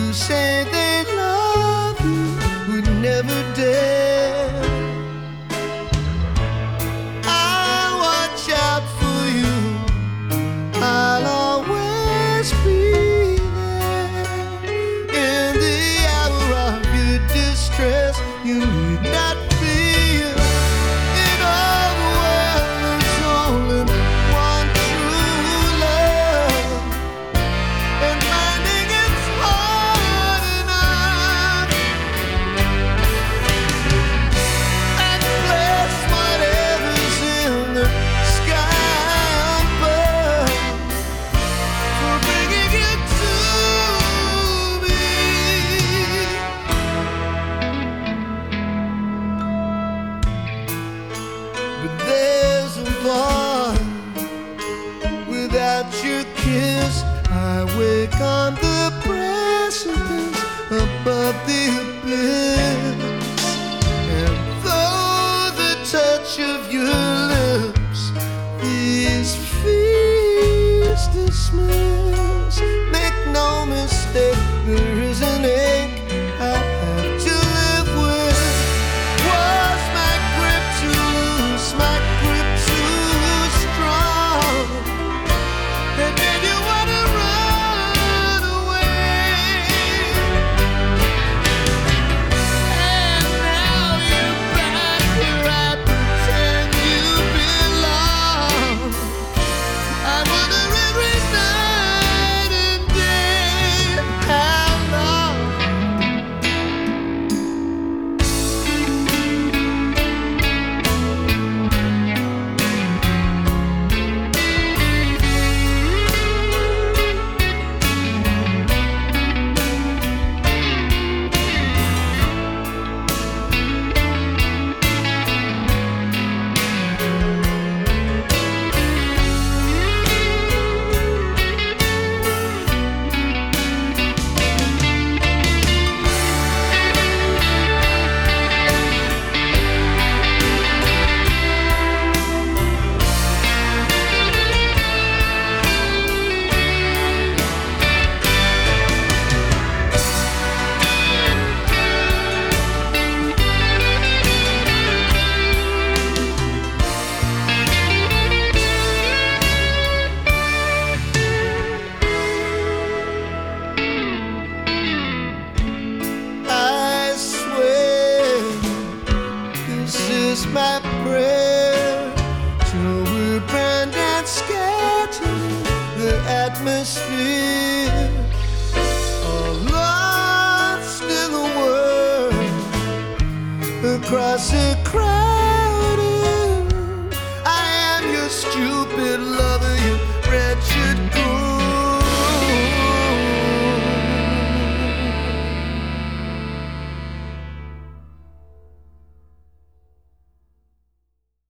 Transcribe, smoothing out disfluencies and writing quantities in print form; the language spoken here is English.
who say they love you would never dare. I'll watch out for you, I'll always be there. In the hour of your distress, you need not fear. In all the world there's only one true love, and finding it's hard enough. And bless whatever's in the sky above for bringing you to me. But there's a bar without your kiss. I wake on the precipice above the abyss. And though the touch of your lips these fears dismiss, make no mistake, there is an ache I have to live with. Was my grip too loose, my grip too strong, that made you wanna run away? And now you're back where I pretend you belong. I wonder every night and day how long. I swear this is my prayer, till we're burned and scattered the atmosphere, all lost in the world, across